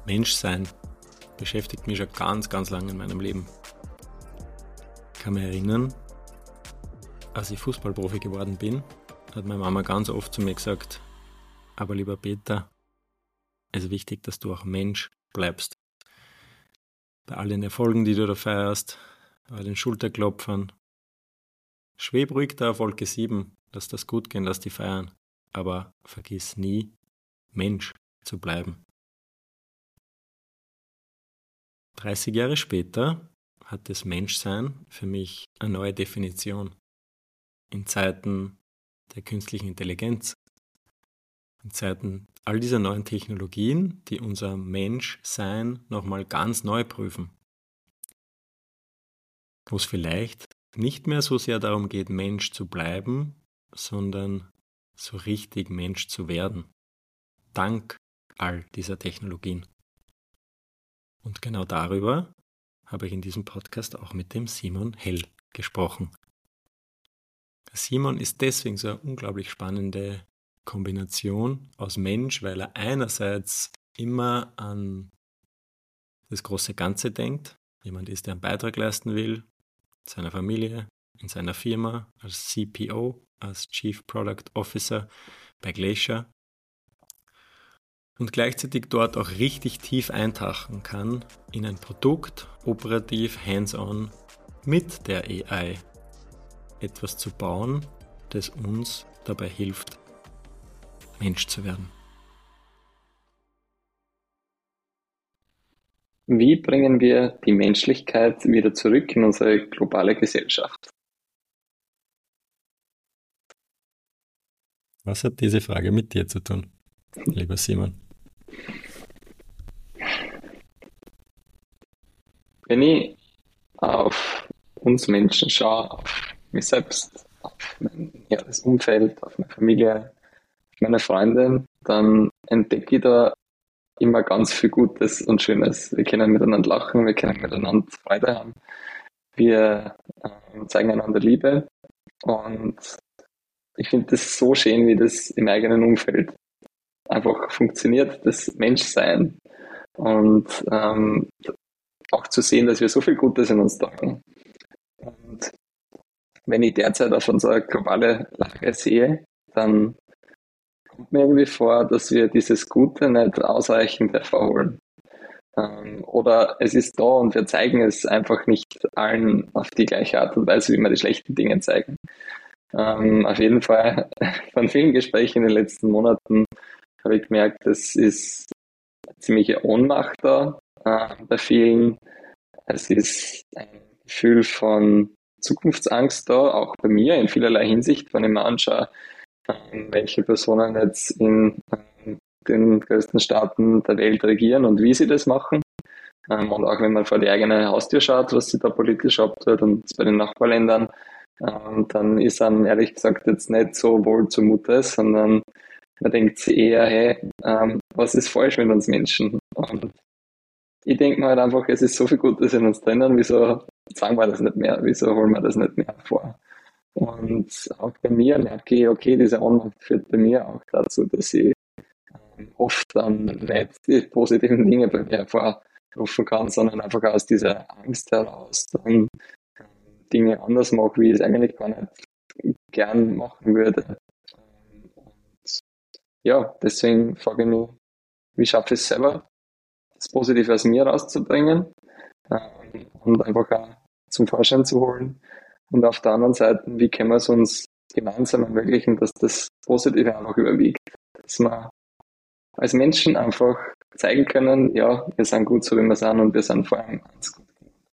Menschsein beschäftigt mich schon ganz, ganz lange in meinem Leben. Ich kann mich erinnern, als ich Fußballprofi geworden bin, hat meine Mama ganz oft zu mir gesagt, aber lieber Peter, es ist wichtig, dass du auch Mensch bleibst. Bei all den Erfolgen, die du da feierst, bei den Schulterklopfern, schweb ruhig da auf Wolke 7, lass das gut gehen, lass die feiern, aber vergiss nie, Mensch zu bleiben. 30 Jahre später hat das Menschsein für mich eine neue Definition. In Zeiten der künstlichen Intelligenz, in Zeiten all dieser neuen Technologien, die unser Menschsein nochmal ganz neu prüfen. Wo es vielleicht nicht mehr so sehr darum geht, Mensch zu bleiben, sondern so richtig Mensch zu werden. Dank all dieser Technologien. Und genau darüber habe ich in diesem Podcast auch mit dem Simon Hell gesprochen. Simon ist deswegen so eine unglaublich spannende Kombination aus Mensch, weil er einerseits immer an das große Ganze denkt, jemand ist, der einen Beitrag leisten will, in seiner Familie, in seiner Firma, als CPO, als Chief Product Officer bei Glacier und gleichzeitig dort auch richtig tief eintauchen kann in ein Produkt, operativ, hands-on, mit der AI etwas zu bauen, das uns dabei hilft, Mensch zu werden. Wie bringen wir die Menschlichkeit wieder zurück in unsere globale Gesellschaft? Was hat diese Frage mit dir zu tun, lieber Simon? Wenn ich auf uns Menschen schaue, auf mich selbst, auf das Umfeld, auf meine Familie, auf meine Freunde, dann entdecke ich da immer ganz viel Gutes und Schönes. Wir können miteinander lachen, wir können miteinander Freude haben. Wir zeigen einander Liebe und ich finde das so schön, wie das im eigenen Umfeld einfach funktioniert, das Menschsein und auch zu sehen, dass wir so viel Gutes in uns tragen. Und wenn ich derzeit auf unsere globale Lage sehe, dann kommt mir irgendwie vor, dass wir dieses Gute nicht ausreichend hervorholen. Oder es ist da und wir zeigen es einfach nicht allen auf die gleiche Art und Weise, wie wir die schlechten Dinge zeigen. Auf jeden Fall von vielen Gesprächen in den letzten Monaten habe ich gemerkt, es ist eine ziemliche Ohnmacht da bei vielen. Es ist ein Gefühl von Zukunftsangst da, auch bei mir in vielerlei Hinsicht, wenn ich mir anschaue, welche Personen jetzt in den größten Staaten der Welt regieren und wie sie das machen. Und auch wenn man vor die eigene Haustür schaut, was sich da politisch abtut und bei den Nachbarländern, dann ist einem ehrlich gesagt jetzt nicht so wohl zumute, sondern man denkt sich eher, hey, was ist falsch mit uns Menschen? Und ich denke mir halt einfach, es ist so viel Gutes in uns drinnen, wieso sagen wir das nicht mehr, wieso holen wir das nicht mehr vor? Und auch bei mir merke ich, okay, diese Ohnmacht führt bei mir auch dazu, dass ich oft dann nicht die positiven Dinge bei mir hervorrufen kann, sondern einfach aus dieser Angst heraus dann Dinge anders mache, wie ich es eigentlich gar nicht gern machen würde. Und ja, deswegen frage ich mich, wie schaffe ich es selber, das Positive aus mir rauszubringen und einfach auch zum Vorschein zu holen. Und auf der anderen Seite, wie können wir es uns gemeinsam ermöglichen, dass das Positive einfach überwiegt. Dass wir als Menschen einfach zeigen können, ja, wir sind gut so, wie wir sind und wir sind vor allem ganz gut.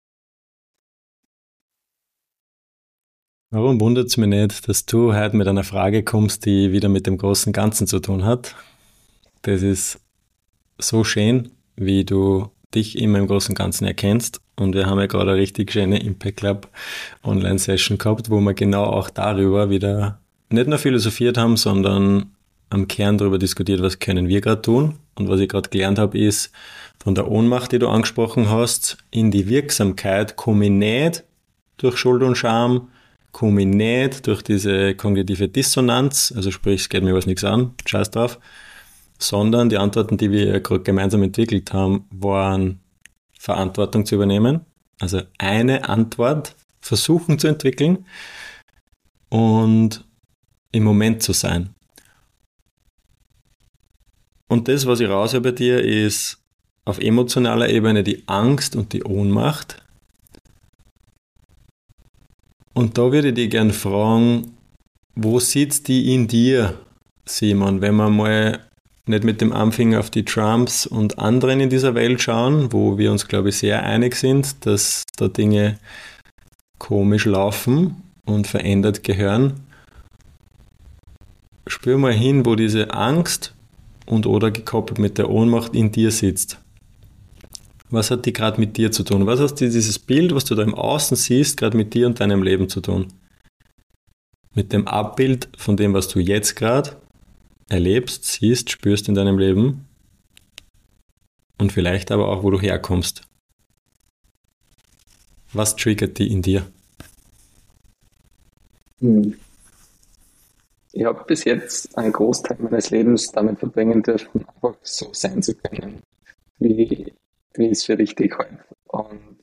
Warum wundert es mich nicht, dass du heute mit einer Frage kommst, die wieder mit dem großen Ganzen zu tun hat? Das ist so schön, wie du dich immer im großen Ganzen erkennst. Und wir haben ja gerade eine richtig schöne Impact Club Online-Session gehabt, wo wir genau auch darüber wieder nicht nur philosophiert haben, sondern am Kern darüber diskutiert, was können wir gerade tun. Und was ich gerade gelernt habe, ist, von der Ohnmacht, die du angesprochen hast, in die Wirksamkeit komme ich nicht durch Schuld und Scham, komme ich nicht durch diese kognitive Dissonanz, also sprich, es geht mir was nichts an, scheiß drauf, sondern die Antworten, die wir gerade gemeinsam entwickelt haben, waren Verantwortung zu übernehmen, also eine Antwort versuchen zu entwickeln und im Moment zu sein. Und das, was ich raushöre bei dir, ist auf emotionaler Ebene die Angst und die Ohnmacht. Und da würde ich dich gerne fragen, wo sitzt die in dir, Simon, wenn wir mal nicht mit dem Anfänger auf die Trumps und anderen in dieser Welt schauen, wo wir uns, glaube ich, sehr einig sind, dass da Dinge komisch laufen und verändert gehören. Spür mal hin, wo diese Angst und oder gekoppelt mit der Ohnmacht in dir sitzt. Was hat die gerade mit dir zu tun? Was hat dieses Bild, was du da im Außen siehst, gerade mit dir und deinem Leben zu tun? Mit dem Abbild von dem, was du jetzt gerade erlebst, siehst, spürst in deinem Leben und vielleicht aber auch, wo du herkommst. Was triggert die in dir? Ich habe bis jetzt einen Großteil meines Lebens damit verbringen dürfen, einfach so sein zu können, wie ich es für richtig halte. Und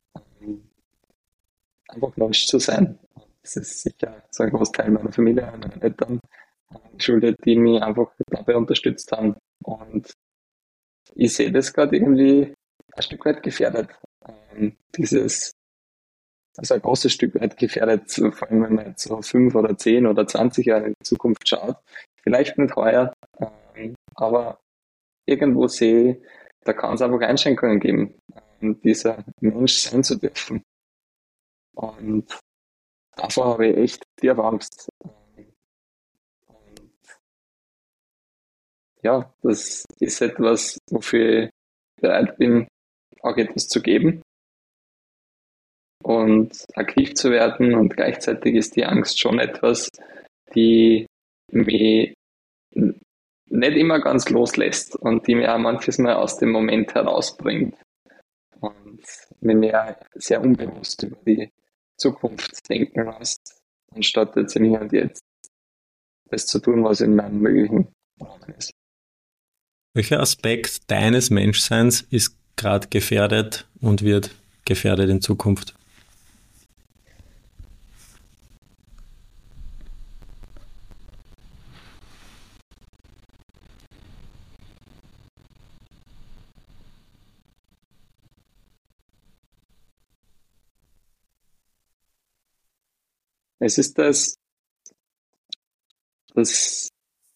einfach Mensch zu sein. Das ist sicher so ein Großteil meiner Familie, meiner Eltern geschuldet, die mich einfach dabei unterstützt haben. Und ich sehe das gerade irgendwie ein Stück weit gefährdet. Also ein großes Stück weit gefährdet, vor allem wenn man jetzt so 5 oder 10 oder 20 Jahre in die Zukunft schaut. Vielleicht nicht heuer, aber irgendwo sehe ich, da kann es einfach Einschränkungen geben, dieser Mensch sein zu dürfen. Und davor habe ich echt tief Angst. Und ja, das ist etwas, wofür ich bereit bin, auch etwas zu geben und aktiv zu werden. Und gleichzeitig ist die Angst schon etwas, die mich nicht immer ganz loslässt und die mir auch manches Mal aus dem Moment herausbringt und mir sehr unbewusst über die Zukunft denken lässt, anstatt jetzt im Hier und Jetzt das zu tun, was in meinem möglichen Rahmen ist. Welcher Aspekt deines Menschseins ist gerade gefährdet und wird gefährdet in Zukunft? Es ist dass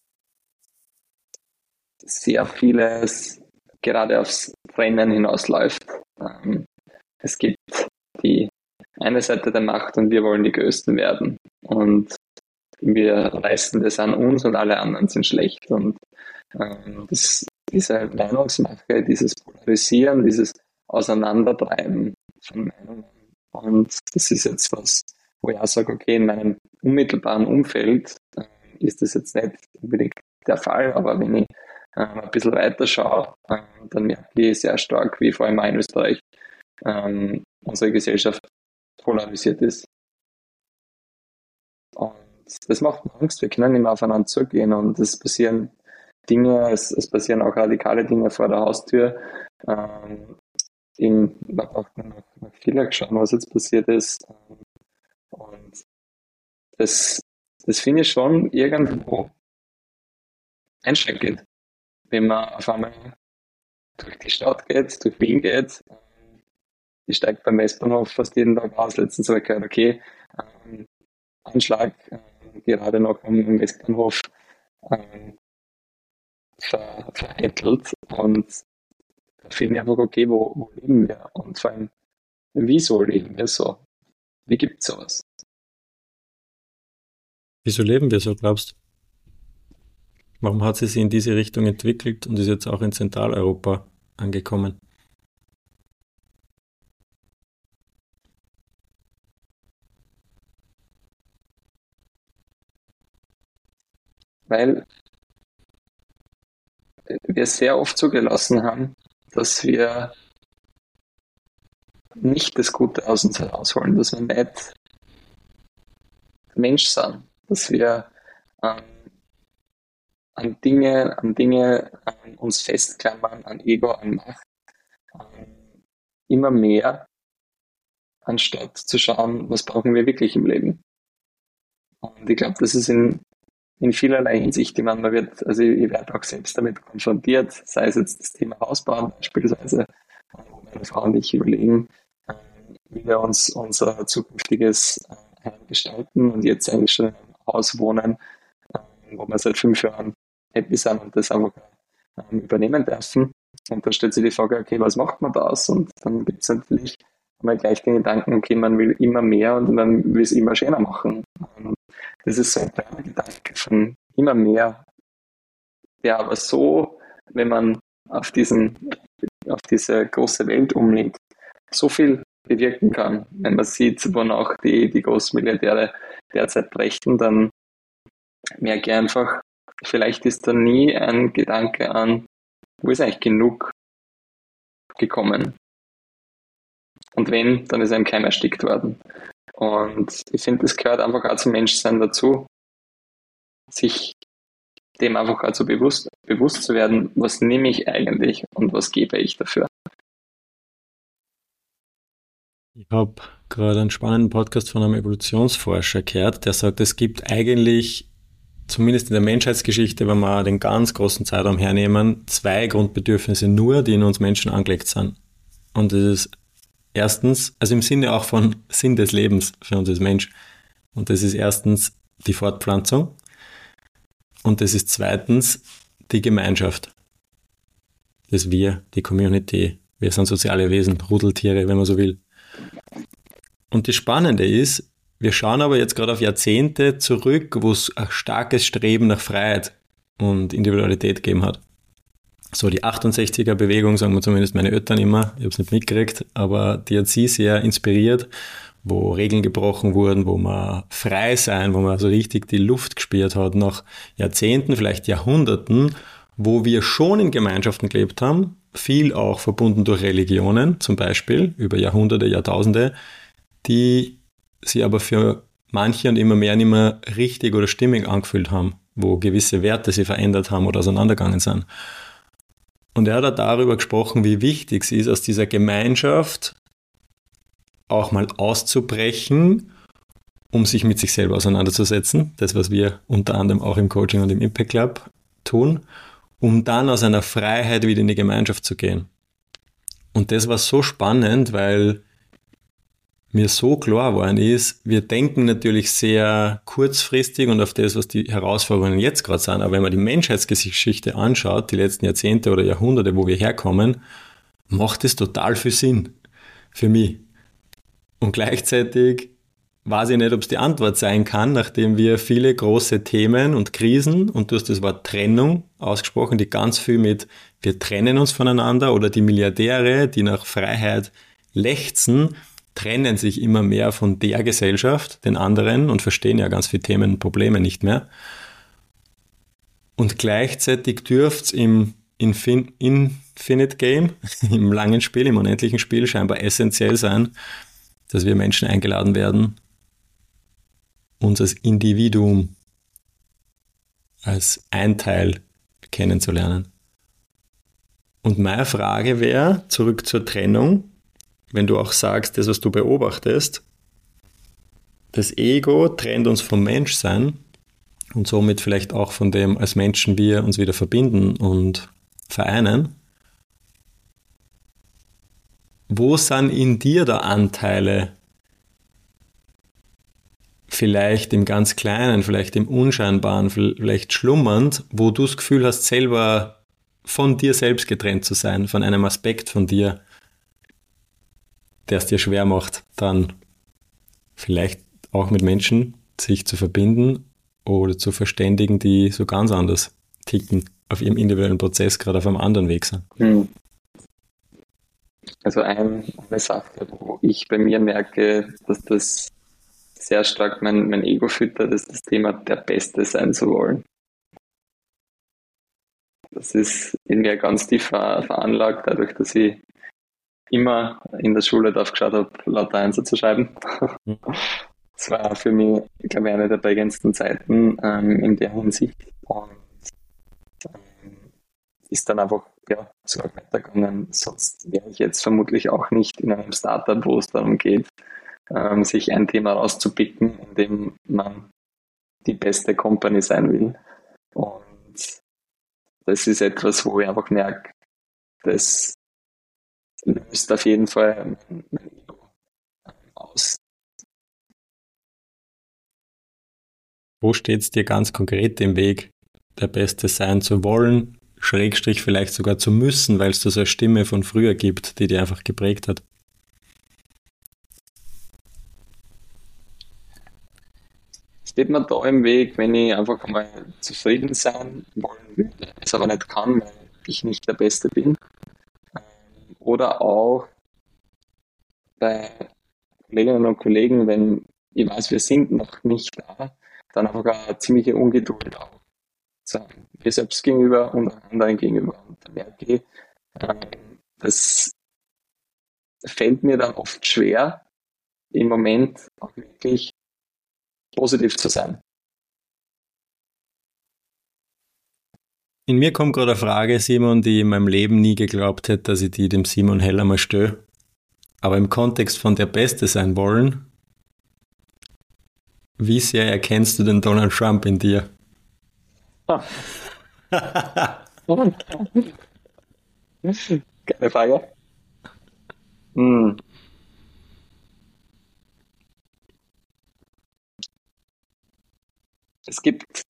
sehr vieles gerade aufs Rennen hinausläuft. Es gibt die eine Seite der Macht und wir wollen die Größten werden. Und wir reißen das an uns und alle anderen sind schlecht. Und diese Meinungsmache, dieses Polarisieren, dieses Auseinandertreiben von Meinungen. Und das ist jetzt was, wo ich auch sage, okay, in meinem unmittelbaren Umfeld ist das jetzt nicht unbedingt der Fall, aber wenn ich ein bisschen weiter schaue, dann merke ich sehr stark, wie vor allem auch in Österreich unsere Gesellschaft polarisiert ist. Und das macht mir Angst, wir können nicht mehr aufeinander zugehen und es passieren Dinge, es passieren auch radikale Dinge vor der Haustür. Man braucht nur nach Villach schauen, was jetzt passiert ist. Und das finde ich schon irgendwo einschränkend, wenn man auf einmal durch die Stadt geht, durch Wien geht. Ich steige beim Westbahnhof fast jeden Tag aus. Letztens habe ich gehört, okay, Anschlag gerade noch am Westbahnhof vereitelt. Und da finde ich einfach, okay, wo leben wir? Und vor allem, wieso leben wir so? Wie gibt es sowas? Wieso leben wir so, glaubst du? Warum hat sie sich in diese Richtung entwickelt und ist jetzt auch in Zentraleuropa angekommen? Weil wir sehr oft zugelassen haben, dass wir nicht das Gute aus uns herausholen, dass wir nicht Mensch sind, dass wir einen an Dinge uns festklammern, an Ego, an Macht, immer mehr, anstatt zu schauen, was brauchen wir wirklich im Leben. Und ich glaube, das ist in vielerlei Hinsicht, ich meine, also ich werde auch selbst damit konfrontiert, sei es jetzt das Thema Hausbauen beispielsweise, wo meine Frau und ich überlegen, wie wir uns unser zukünftiges Heim gestalten und jetzt eigentlich schon in einem Haus wohnen, wo wir seit 5 Jahren happy sind und das einfach übernehmen dürfen. Und da stellt sich die Frage, okay, was macht man daraus? Und dann gibt es natürlich einmal gleich den Gedanken, okay, man will immer mehr und man will es immer schöner machen. Und das ist so ein kleiner Gedanke von immer mehr, der aber so, wenn man auf diese große Welt umlegt, so viel bewirken kann. Wenn man sieht, wonach die Großmilliardäre derzeit brächten, dann merke ich einfach, vielleicht ist da nie ein Gedanke an, wo ist eigentlich genug gekommen. Und wenn, dann ist einem kein erstickt worden. Und ich finde, das gehört einfach auch zum Menschsein dazu, sich dem einfach auch so bewusst zu werden, was nehme ich eigentlich und was gebe ich dafür. Ich habe gerade einen spannenden Podcast von einem Evolutionsforscher gehört, der sagt, es gibt eigentlich, zumindest in der Menschheitsgeschichte, wenn wir den ganz großen Zeitraum hernehmen, 2 Grundbedürfnisse nur, die in uns Menschen angelegt sind. Und das ist erstens, also im Sinne auch von Sinn des Lebens für uns als Mensch. Und das ist erstens die Fortpflanzung. Und das ist zweitens die Gemeinschaft. Das Wir, die Community. Wir sind soziale Wesen, Rudeltiere, wenn man so will. Und das Spannende ist, wir schauen aber jetzt gerade auf Jahrzehnte zurück, wo es ein starkes Streben nach Freiheit und Individualität gegeben hat. So die 68er-Bewegung, sagen wir zumindest meine Eltern immer, ich habe es nicht mitgekriegt, aber die hat sie sehr inspiriert, wo Regeln gebrochen wurden, wo man frei sein, wo man so richtig die Luft gespürt hat, nach Jahrzehnten, vielleicht Jahrhunderten, wo wir schon in Gemeinschaften gelebt haben, viel auch verbunden durch Religionen, zum Beispiel über Jahrhunderte, Jahrtausende, die sie aber für manche und immer mehr nicht mehr richtig oder stimmig angefühlt haben, wo gewisse Werte sie verändert haben oder auseinandergegangen sind. Und er hat darüber gesprochen, wie wichtig es ist, aus dieser Gemeinschaft auch mal auszubrechen, um sich mit sich selber auseinanderzusetzen. Das, was wir unter anderem auch im Coaching und im Impact Club tun, um dann aus einer Freiheit wieder in die Gemeinschaft zu gehen. Und das war so spannend, weil mir so klar geworden ist, wir denken natürlich sehr kurzfristig und auf das, was die Herausforderungen jetzt gerade sind, aber wenn man die Menschheitsgeschichte anschaut, die letzten Jahrzehnte oder Jahrhunderte, wo wir herkommen, macht es total viel Sinn für mich. Und gleichzeitig weiß ich nicht, ob es die Antwort sein kann, nachdem wir viele große Themen und Krisen, und du hast das Wort Trennung ausgesprochen, die ganz viel mit wir trennen uns voneinander, oder die Milliardäre, die nach Freiheit lechzen, trennen sich immer mehr von der Gesellschaft, den anderen, und verstehen ja ganz viele Themen und Probleme nicht mehr. Und gleichzeitig dürfte es im Infinite Game, im langen Spiel, im unendlichen Spiel scheinbar essentiell sein, dass wir Menschen eingeladen werden, uns als Individuum, als ein Teil kennenzulernen. Und meine Frage wäre, zurück zur Trennung, wenn du auch sagst, das, was du beobachtest, das Ego trennt uns vom Menschsein und somit vielleicht auch von dem, als Menschen wir uns wieder verbinden und vereinen. Wo sind in dir da Anteile, vielleicht im ganz Kleinen, vielleicht im Unscheinbaren, vielleicht schlummernd, wo du das Gefühl hast, selber von dir selbst getrennt zu sein, von einem Aspekt von dir, der es dir schwer macht, dann vielleicht auch mit Menschen sich zu verbinden oder zu verständigen, die so ganz anders ticken, auf ihrem individuellen Prozess, gerade auf einem anderen Weg sind. Also eine Sache, wo ich bei mir merke, dass das sehr stark mein Ego füttert, ist das Thema, der Beste sein zu wollen. Das ist in mir ganz tief veranlagt, dadurch, dass ich immer in der Schule darauf geschaut habe, lauter Einser zu schreiben. Das war für mich, glaube ich, eine der prägendsten Zeiten in der Hinsicht. Und ist dann einfach so weitergegangen. Sonst wäre ich jetzt vermutlich auch nicht in einem Startup, wo es darum geht, sich ein Thema rauszupicken, in dem man die beste Company sein will. Und das ist etwas, wo ich einfach merke, das löst auf jeden Fall mein Ego aus. Wo steht es dir ganz konkret im Weg, der Beste sein zu wollen, Schrägstrich vielleicht sogar zu müssen, weil es da so eine Stimme von früher gibt, die dir einfach geprägt hat? Steht mir da im Weg, wenn ich einfach mal zufrieden sein wollen würde, es aber nicht kann, weil ich nicht der Beste bin. Oder auch bei Kolleginnen und Kollegen, wenn ich weiß, wir sind noch nicht da, dann einfach eine ziemliche Ungeduld auch sagen, mir selbst gegenüber und anderen gegenüber. Und da merke ich, das fällt mir dann oft schwer, im Moment auch wirklich positiv zu sein. In mir kommt gerade eine Frage, Simon, die ich in meinem Leben nie geglaubt hätte, dass ich die dem Simon Heller mal stelle. Aber im Kontext von der Beste sein wollen, wie sehr erkennst du den Donald Trump in dir? Keine Frage. Hm. Es gibt,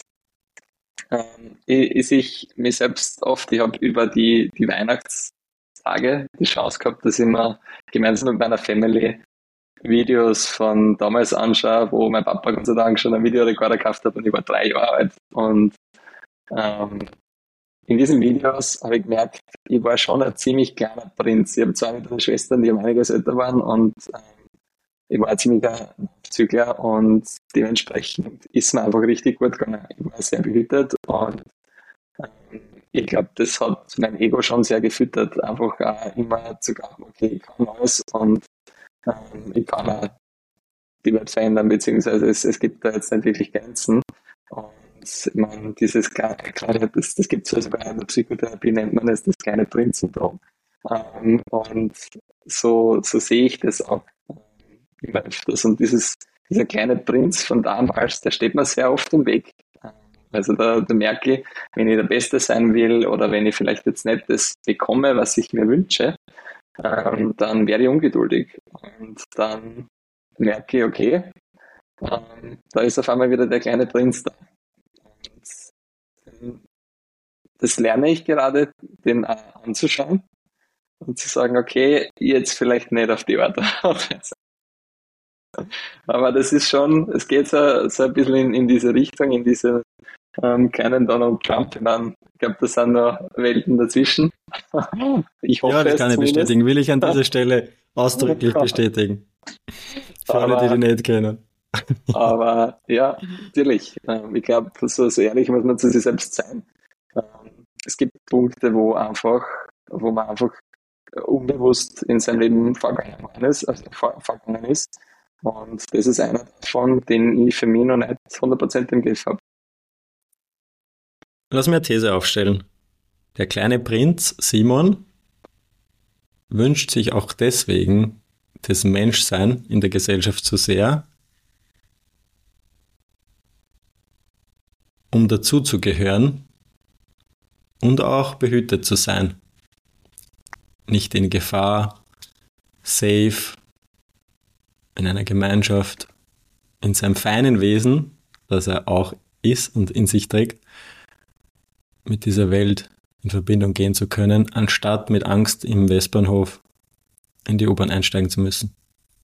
ich mir selbst oft, ich habe über die Weihnachtstage die Chance gehabt, dass ich mir gemeinsam mit meiner Family Videos von damals anschaue, wo mein Papa Gott sei Dank schon einen Videorekorder gekauft hat und ich war 3 Jahre alt. Und ähm, in diesen Videos habe ich gemerkt, ich war schon ein ziemlich kleiner Prinz. Ich habe zwei ältere Schwestern, die um einiges älter waren und ich war ein ziemlicher Zügler und dementsprechend ist mir einfach richtig gut gegangen. Ich war sehr behütet und ich glaube, das hat mein Ego schon sehr gefüttert, einfach immer zu glauben, okay, ich kann alles und ich kann auch die Welt verändern, beziehungsweise es gibt da jetzt nicht wirklich Grenzen. Und ich meine, dieses kleine, das gibt es ja sogar in der Psychotherapie, nennt man es das kleine Prinz-Syndrom. Und so sehe ich das auch immer öfters. Und dieser kleine Prinz von damals, der steht mir sehr oft im Weg. Also da merke ich, wenn ich der Beste sein will oder wenn ich vielleicht jetzt nicht das bekomme, was ich mir wünsche, dann werde ich ungeduldig. Und dann merke ich, okay, da ist auf einmal wieder der kleine Prinz da. Und das lerne ich gerade, den anzuschauen und zu sagen, okay, jetzt vielleicht nicht auf die Art. Aber das ist schon, es geht so ein bisschen in diese Richtung, in diese kleinen Donald Trump hinein. Ich glaube, da sind noch Welten dazwischen. Ich hoffe Ja, das es kann ich zumindest. bestätigen. Will ich an dieser Stelle ausdrücklich bestätigen. Für alle, die nicht kennen. Aber ja, natürlich. Ich glaube, so ehrlich muss man zu sich selbst sein. Es gibt Punkte, wo man einfach unbewusst in seinem Leben vorgegangen ist. Und das ist einer davon, den ich für mich noch nicht 100% im Griff habe. Lass mir eine These aufstellen. Der kleine Prinz Simon wünscht sich auch deswegen das Menschsein in der Gesellschaft so sehr, um dazuzugehören und auch behütet zu sein. Nicht in Gefahr, safe, in einer Gemeinschaft, in seinem feinen Wesen, das er auch ist und in sich trägt, mit dieser Welt in Verbindung gehen zu können, anstatt mit Angst im Westbahnhof in die U-Bahn einsteigen zu müssen.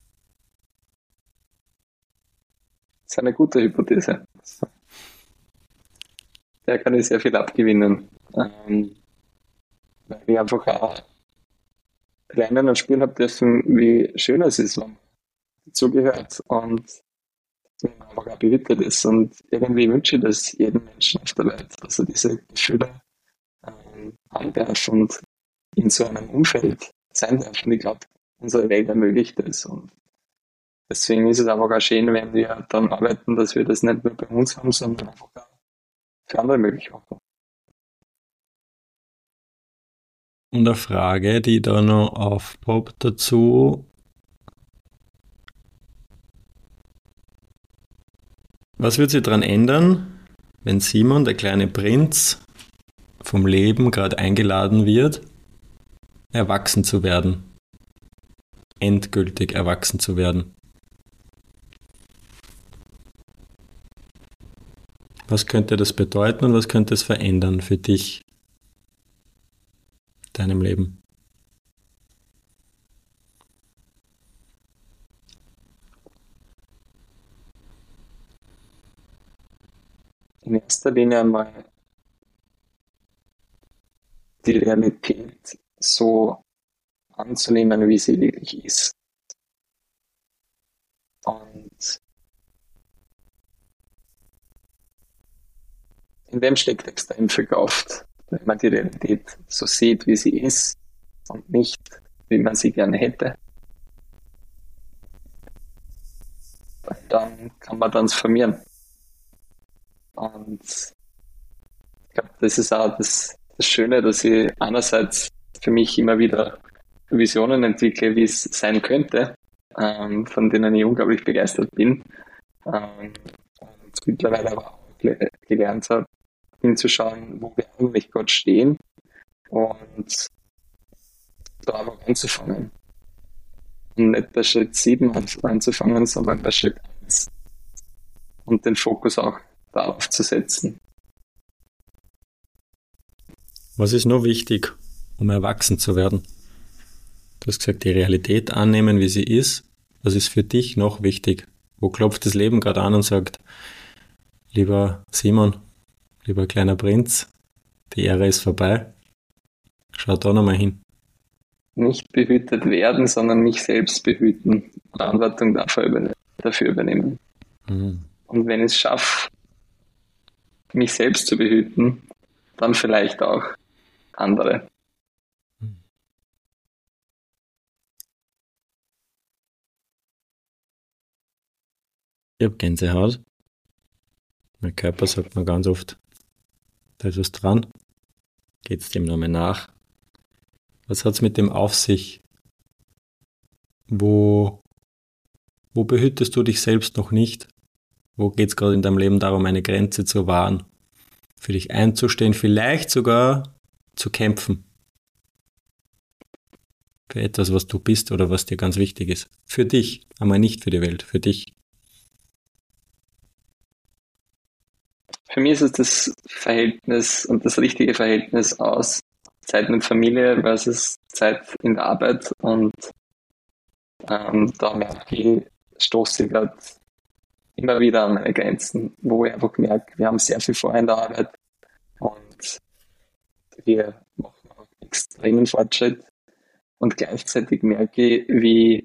Das ist eine gute Hypothese. Der kann ich sehr viel abgewinnen. Weil ich einfach auch lernen und spüren habe dürfen, wie schön es ist, wenn man dazugehört und wenn man einfach auch behütet ist. Und irgendwie wünsche ich das jedem Menschen auf der Welt, dass er diese Gefühle haben darf und in so einem Umfeld sein darf. Und ich glaube, unsere Welt ermöglicht das. Und deswegen ist es einfach auch schön, wenn wir daran arbeiten, dass wir das nicht nur bei uns haben, sondern einfach auch für andere möglich machen. Und eine Frage, die da noch aufpoppt dazu. Was wird sich daran ändern, wenn Simon, der kleine Prinz, vom Leben gerade eingeladen wird, erwachsen zu werden? Endgültig erwachsen zu werden. Was könnte das bedeuten und was könnte es verändern für dich, deinem Leben? In erster Linie einmal die Realität so anzunehmen, wie sie wirklich ist. Und in dem steckt extrem viel Kraft, wenn man die Realität so sieht, wie sie ist und nicht, wie man sie gerne hätte. Weil dann kann man transformieren. Und ich glaube, das ist auch das Schöne, dass ich einerseits für mich immer wieder Visionen entwickle, wie es sein könnte, von denen ich unglaublich begeistert bin. Und mittlerweile aber auch gelernt habe, hinzuschauen, wo wir eigentlich Gott stehen und da aber anzufangen. Und nicht bei Schritt 7 anzufangen, sondern bei Schritt 1. Und den Fokus auch darauf zu setzen. Was ist noch wichtig, um erwachsen zu werden? Du hast gesagt, die Realität annehmen, wie sie ist. Was ist für dich noch wichtig? Wo klopft das Leben gerade an und sagt, lieber Simon, lieber kleiner Prinz, die Ära ist vorbei. Schau da nochmal hin. Nicht behütet werden, sondern mich selbst behüten. Verantwortung dafür übernehmen. Mhm. Und wenn ich es schaffe, mich selbst zu behüten, dann vielleicht auch andere. Ich habe Gänsehaut. Mein Körper sagt mir ganz oft, da ist was dran. Geht's dem nochmal nach? Was hat's mit dem auf sich? Wo behütest du dich selbst noch nicht? Wo geht's gerade in deinem Leben darum, eine Grenze zu wahren? Für dich einzustehen, vielleicht sogar zu kämpfen. Für etwas, was du bist oder was dir ganz wichtig ist. Für dich, aber nicht für die Welt, für dich. Für mich ist es das Verhältnis und das richtige Verhältnis aus Zeit mit Familie versus Zeit in der Arbeit. Und da merke ich, stoße ich gerade immer wieder an meine Grenzen, wo ich einfach merke, wir haben sehr viel vor in der Arbeit und wir machen auch extremen Fortschritt. Und gleichzeitig merke ich, wie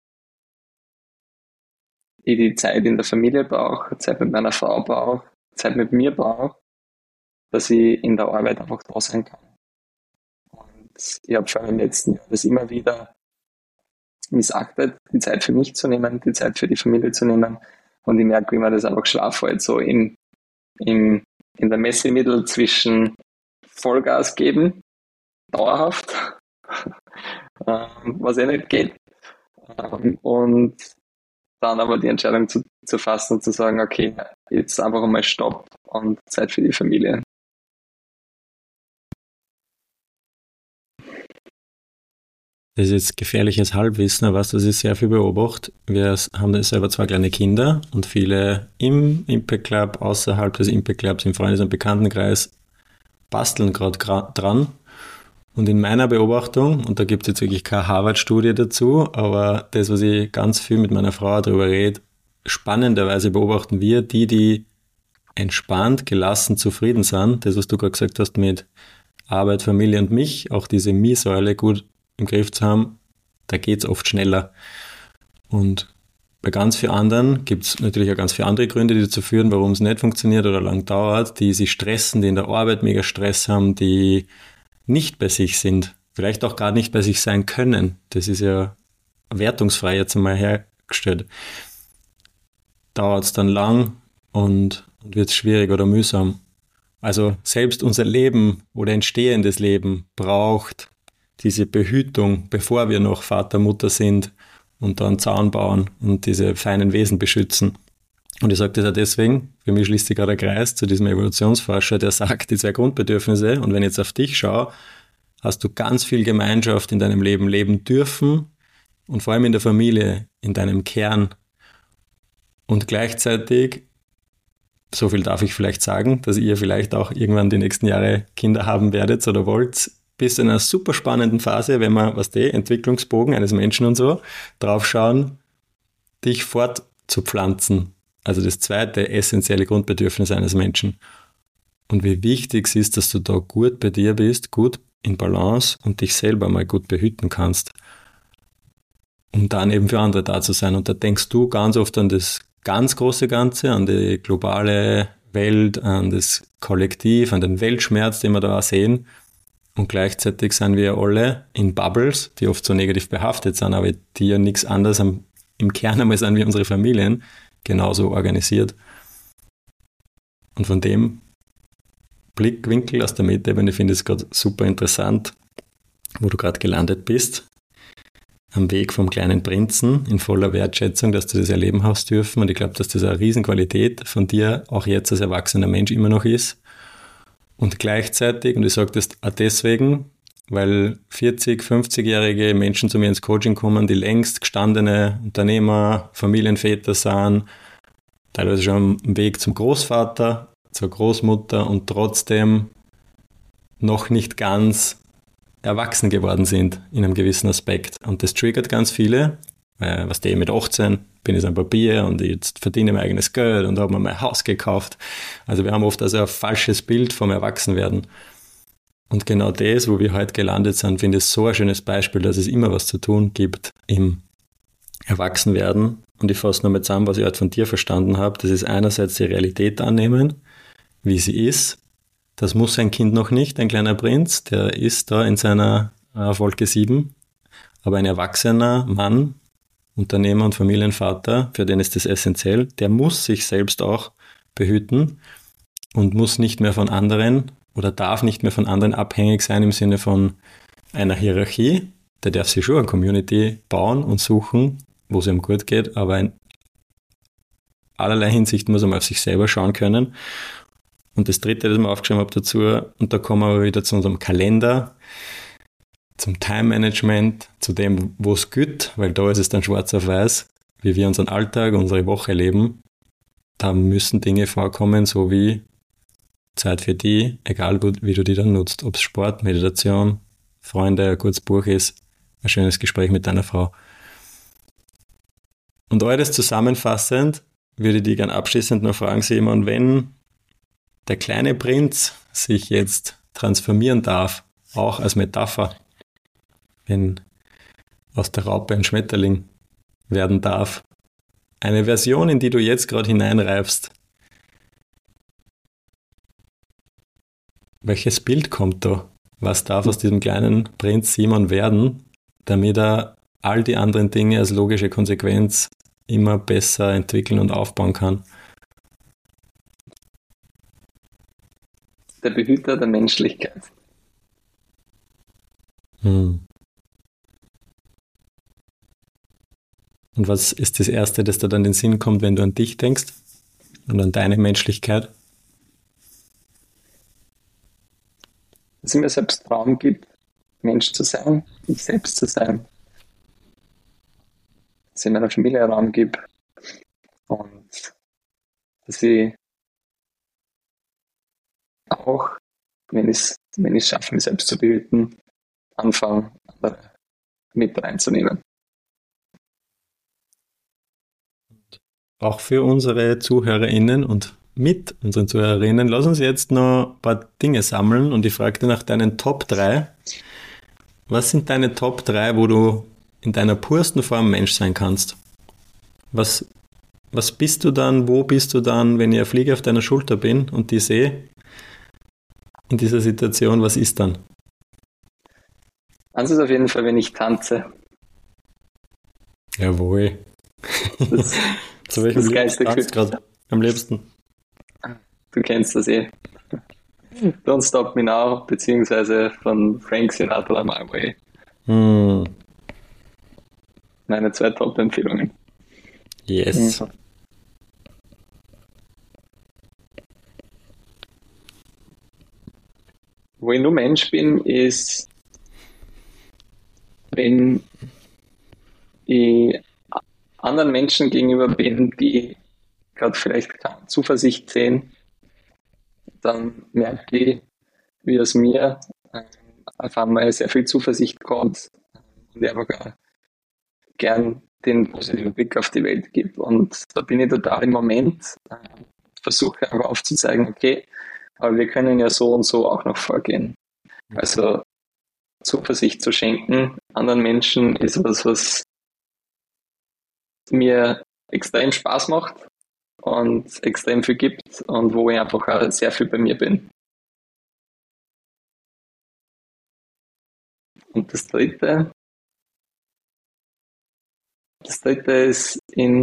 ich die Zeit in der Familie brauche, Zeit mit meiner Frau brauche, Zeit mit mir brauche, dass ich in der Arbeit einfach da sein kann. Und ich habe vor allem im letzten Jahr das immer wieder missachtet, die Zeit für mich zu nehmen, die Zeit für die Familie zu nehmen. Und ich merke, wie mir das einfach schwer fällt, so in der Messemittel zwischen Vollgas geben, dauerhaft, was eh nicht geht, und dann aber die Entscheidung zu fassen und zu sagen, okay, jetzt einfach einmal Stopp und Zeit für die Familie. Das ist jetzt gefährliches Halbwissen, aber was ich sehr viel beobachte. Wir haben da selber 2 kleine Kinder und viele im Impact Club, außerhalb des Impact Clubs, im Freundes- und Bekanntenkreis basteln gerade dran. Und in meiner Beobachtung, und da gibt es jetzt wirklich keine Harvard-Studie dazu, aber das, was ich ganz viel mit meiner Frau darüber rede, spannenderweise beobachten wir, die entspannt, gelassen, zufrieden sind, das, was du gerade gesagt hast mit Arbeit, Familie und mich, auch diese Me-Säule gut im Griff zu haben, da geht's oft schneller. Und bei ganz vielen anderen gibt es natürlich auch ganz viele andere Gründe, die dazu führen, warum es nicht funktioniert oder lang dauert, die sich stressen, die in der Arbeit mega Stress haben, die nicht bei sich sind, vielleicht auch gar nicht bei sich sein können. Das ist ja wertungsfrei jetzt einmal hergestellt. Dauert es dann lang und wird es schwierig oder mühsam. Also selbst unser Leben oder entstehendes Leben braucht diese Behütung, bevor wir noch Vater, Mutter sind und dann Zaun bauen und diese feinen Wesen beschützen. Und ich sage das auch deswegen, für mich schließt sich gerade der Kreis zu diesem Evolutionsforscher, der sagt, die 2 Grundbedürfnisse, und wenn ich jetzt auf dich schaue, hast du ganz viel Gemeinschaft in deinem Leben leben dürfen und vor allem in der Familie, in deinem Kern. Und gleichzeitig, so viel darf ich vielleicht sagen, dass ihr vielleicht auch irgendwann die nächsten Jahre Kinder haben werdet oder wollt, bis in einer super spannenden Phase, wenn wir, Entwicklungsbogen eines Menschen und so, draufschauen, dich fortzupflanzen. Also das 2. essentielle Grundbedürfnis eines Menschen. Und wie wichtig es ist, dass du da gut bei dir bist, gut in Balance und dich selber mal gut behüten kannst. Um dann eben für andere da zu sein. Und da denkst du ganz oft an das ganz große Ganze, an die globale Welt, an das Kollektiv, an den Weltschmerz, den wir da auch sehen. Und gleichzeitig sind wir alle in Bubbles, die oft so negativ behaftet sind, aber die ja nichts anderes im Kern einmal sind wie unsere Familien, genauso organisiert. Und von dem Blickwinkel aus der Metaebene finde ich es gerade super interessant, wo du gerade gelandet bist. Am Weg vom kleinen Prinzen in voller Wertschätzung, dass du das erleben hast dürfen. Und ich glaube, dass das eine Riesenqualität von dir auch jetzt als erwachsener Mensch immer noch ist. Und gleichzeitig, und ich sage das auch deswegen, weil 40-, 50-jährige Menschen zu mir ins Coaching kommen, die längst gestandene Unternehmer, Familienväter sind, teilweise schon am Weg zum Großvater, zur Großmutter und trotzdem noch nicht ganz erwachsen geworden sind in einem gewissen Aspekt. Und das triggert ganz viele, mit 18 bin ich so ein Papier und jetzt verdiene ich mein eigenes Geld und habe mir mein Haus gekauft. Also wir haben oft also ein falsches Bild vom Erwachsenwerden. Und genau das, wo wir heute gelandet sind, finde ich so ein schönes Beispiel, dass es immer was zu tun gibt im Erwachsenwerden. Und ich fasse nochmal zusammen, was ich heute von dir verstanden habe. Das ist einerseits die Realität annehmen, wie sie ist. Das muss ein Kind noch nicht, ein kleiner Prinz, der ist da in seiner Wolke 7. Aber ein erwachsener Mann, Unternehmer und Familienvater, für den ist das essentiell, der muss sich selbst auch behüten und muss nicht mehr von anderen oder darf nicht mehr von anderen abhängig sein im Sinne von einer Hierarchie. Der darf sich schon eine Community bauen und suchen, wo es ihm gut geht, aber in allerlei Hinsicht muss er mal auf sich selber schauen können. Und das 3., das ich mir aufgeschrieben habe dazu, und da kommen wir aber wieder zu unserem Kalender, zum Time-Management, zu dem, wo es geht, weil da ist es dann schwarz auf weiß, wie wir unseren Alltag, unsere Woche leben. Da müssen Dinge vorkommen, so wie Zeit für die, egal wie du die dann nutzt. Ob es Sport, Meditation, Freunde, ein kurzes Buch ist, ein schönes Gespräch mit deiner Frau. Und alles zusammenfassend würde ich dich gerne abschließend noch fragen, Simon, wenn der kleine Prinz sich jetzt transformieren darf, auch als Metapher, wenn aus der Raupe ein Schmetterling werden darf, eine Version, in die du jetzt gerade hineinreifst, welches Bild kommt da? Was darf aus diesem kleinen Prinz Simon werden, damit er all die anderen Dinge als logische Konsequenz immer besser entwickeln und aufbauen kann? Der Behüter der Menschlichkeit. Und was ist das Erste, das dir dann in den Sinn kommt, wenn du an dich denkst und an deine Menschlichkeit? Dass ich mir selbst Raum gibt, Mensch zu sein, ich selbst zu sein. Dass ich meiner Familie Raum gibt und dass ich auch, wenn ich es schaffe, mich selbst zu behüten, anfangen, andere mit reinzunehmen. Auch für unsere ZuhörerInnen und mit unseren ZuhörerInnen, lass uns jetzt noch ein paar Dinge sammeln und ich frage dich nach deinen Top 3. Was sind deine Top 3, wo du in deiner pursten Form Mensch sein kannst? Was bist du dann, wo bist du dann, wenn ich eine Fliege auf deiner Schulter bin und die sehe? In dieser Situation, was ist dann? Eins ist auf jeden Fall, wenn ich tanze. Jawohl. Das, Zu welchem das Lied geilste tanzt Gefühl. gerade am liebsten? Du kennst das Don't Stop Me Now, beziehungsweise von Frank Sinatra My Way. Hm. Meine 2 Top-Empfehlungen. Yes. Mhm. Wo ich nur Mensch bin, ist, wenn ich anderen Menschen gegenüber bin, die gerade vielleicht keine Zuversicht sehen, dann merke ich, wie aus mir auf einmal sehr viel Zuversicht kommt und ich einfach auch gern den positiven Blick auf die Welt gebe. Und da bin ich total im Moment, versuche einfach aufzuzeigen, okay, aber wir können ja so und so auch noch vorgehen. Also Zuversicht zu schenken anderen Menschen ist was, was mir extrem Spaß macht und extrem viel gibt und wo ich einfach auch sehr viel bei mir bin. Und das dritte ist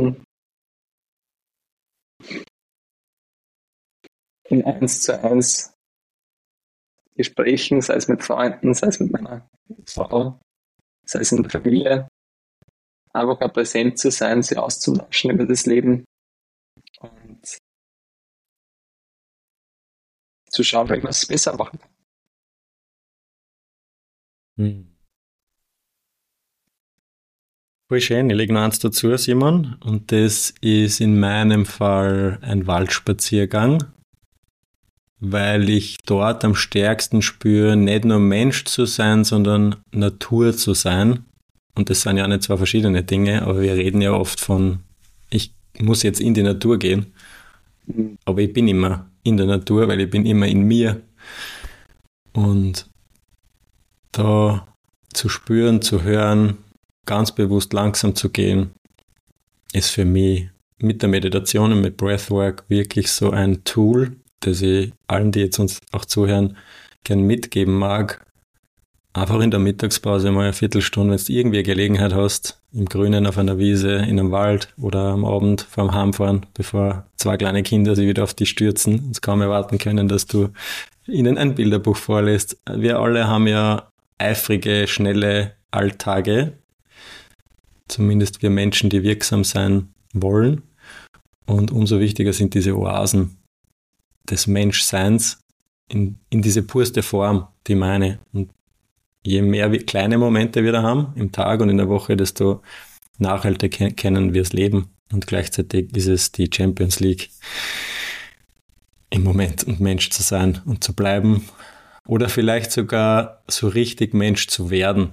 in 1:1 Gesprächen, sei es mit Freunden, sei es mit meiner Frau, sei es in der Familie, einfach auch präsent zu sein, sie auszutauschen über das Leben und zu schauen, wie man es besser machen kann. Hm. Voll schön, ich lege noch eins dazu, Simon, und das ist in meinem Fall ein Waldspaziergang, weil ich dort am stärksten spüre, nicht nur Mensch zu sein, sondern Natur zu sein. Und das sind ja nicht zwei verschiedene Dinge, aber wir reden ja oft von, ich muss jetzt in die Natur gehen, Mhm. aber ich bin immer in der Natur, weil ich bin immer in mir. Und da zu spüren, zu hören, ganz bewusst langsam zu gehen, ist für mich mit der Meditation und mit Breathwork wirklich so ein Tool, das ich allen, die jetzt uns auch zuhören, gern mitgeben mag. Einfach in der Mittagspause mal eine Viertelstunde, wenn du irgendwie eine Gelegenheit hast, im Grünen auf einer Wiese, in einem Wald oder am Abend vorm Heimfahren, bevor zwei kleine Kinder sich wieder auf dich stürzen und es kaum erwarten können, dass du ihnen ein Bilderbuch vorlässt. Wir alle haben ja eifrige, schnelle Alltage, zumindest wir Menschen, die wirksam sein wollen. Und umso wichtiger sind diese Oasen des Menschseins in diese purste Form, die meine. Und je mehr wir kleine Momente wir da haben im Tag und in der Woche, desto nachhaltiger kennen wir das Leben. Und gleichzeitig ist es die Champions League, im Moment und Mensch zu sein und zu bleiben. Oder vielleicht sogar so richtig Mensch zu werden.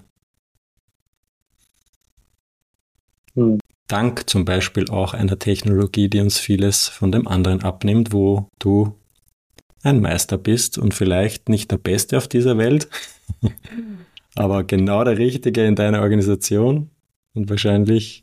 Mhm. Dank zum Beispiel auch einer Technologie, die uns vieles von dem anderen abnimmt, wo du ein Meister bist und vielleicht nicht der Beste auf dieser Welt, aber genau der Richtige in deiner Organisation und wahrscheinlich,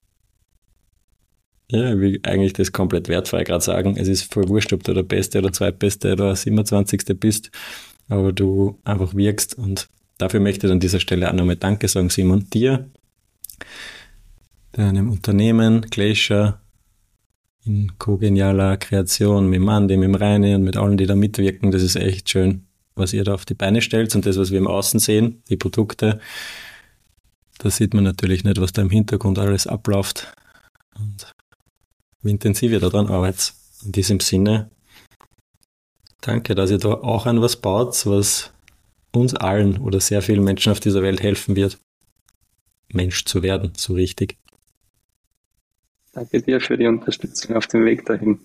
ja, ich will eigentlich das komplett wertfrei gerade sagen, es ist voll wurscht, ob du der Beste oder Zweitbeste oder 27. bist, aber du einfach wirkst und dafür möchte ich an dieser Stelle auch nochmal Danke sagen, Simon, dir, deinem Unternehmen, Glacier, in kogenialer Kreation mit dem Andi, mit dem Reini und mit allen, die da mitwirken. Das ist echt schön, was ihr da auf die Beine stellt und das, was wir im Außen sehen, die Produkte. Da sieht man natürlich nicht, was da im Hintergrund alles abläuft und wie intensiv ihr da dran arbeitet. In diesem Sinne, danke, dass ihr da auch an was baut, was uns allen oder sehr vielen Menschen auf dieser Welt helfen wird, Mensch zu werden, so richtig. Danke dir für die Unterstützung auf dem Weg dahin.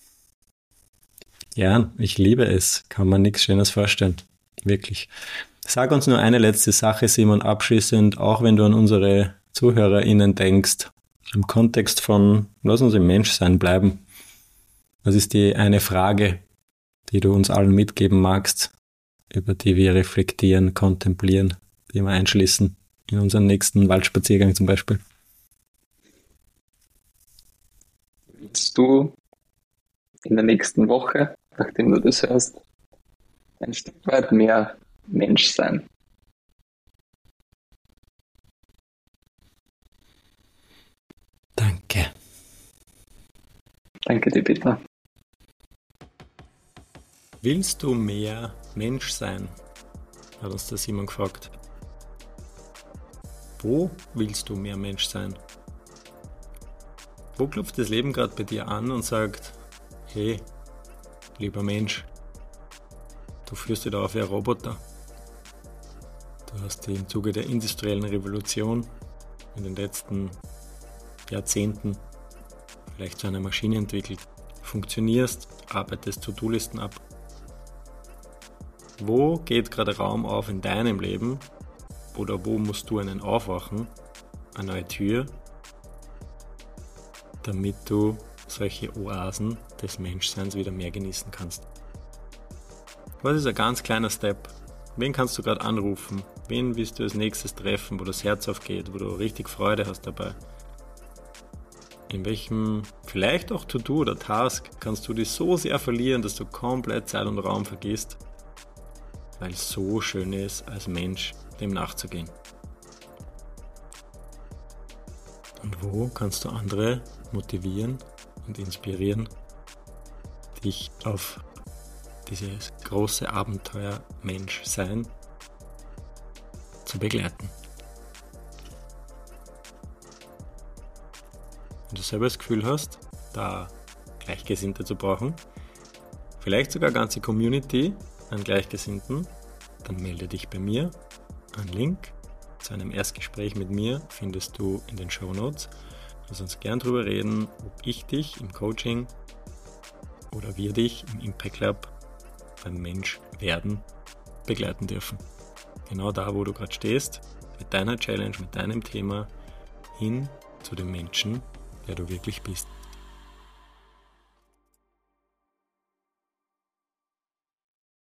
Ja, ich liebe es. Kann man nichts Schönes vorstellen. Wirklich. Sag uns nur eine letzte Sache, Simon, abschließend, auch wenn du an unsere ZuhörerInnen denkst, im Kontext von, lass uns im Menschsein bleiben. Was ist die eine Frage, die du uns allen mitgeben magst, über die wir reflektieren, kontemplieren, die wir einschließen in unseren nächsten Waldspaziergang zum Beispiel? Willst du in der nächsten Woche, nachdem du das hörst, ein Stück weit mehr Mensch sein? Danke. Danke dir, Peter. Willst du mehr Mensch sein? Hat uns der Simon gefragt. Wo willst du mehr Mensch sein? Wo klopft das Leben gerade bei dir an und sagt, hey, lieber Mensch, du führst dich da auf wie ein Roboter. Du hast dich im Zuge der industriellen Revolution in den letzten Jahrzehnten vielleicht zu einer Maschine entwickelt. Funktionierst, arbeitest To-Do-Listen ab. Wo geht gerade Raum auf in deinem Leben oder wo musst du einen aufwachen, eine neue Tür, damit du solche Oasen des Menschseins wieder mehr genießen kannst? Was ist ein ganz kleiner Step? Wen kannst du gerade anrufen? Wen willst du als nächstes treffen, wo das Herz aufgeht, wo du richtig Freude hast dabei? In welchem, vielleicht auch To-Do oder Task, kannst du dich so sehr verlieren, dass du komplett Zeit und Raum vergisst, weil es so schön ist, als Mensch dem nachzugehen. Und wo kannst du andere motivieren und inspirieren, dich auf dieses große Abenteuer Menschsein zu begleiten? Wenn du selber das Gefühl hast, da Gleichgesinnte zu brauchen, vielleicht sogar eine ganze Community an Gleichgesinnten, dann melde dich bei mir. Einen Link zu einem Erstgespräch mit mir findest du in den Shownotes. Lass uns gern drüber reden, ob ich dich im Coaching oder wir dich im Impact Lab beim Menschwerden begleiten dürfen. Genau da, wo du gerade stehst, mit deiner Challenge, mit deinem Thema hin zu dem Menschen, der du wirklich bist.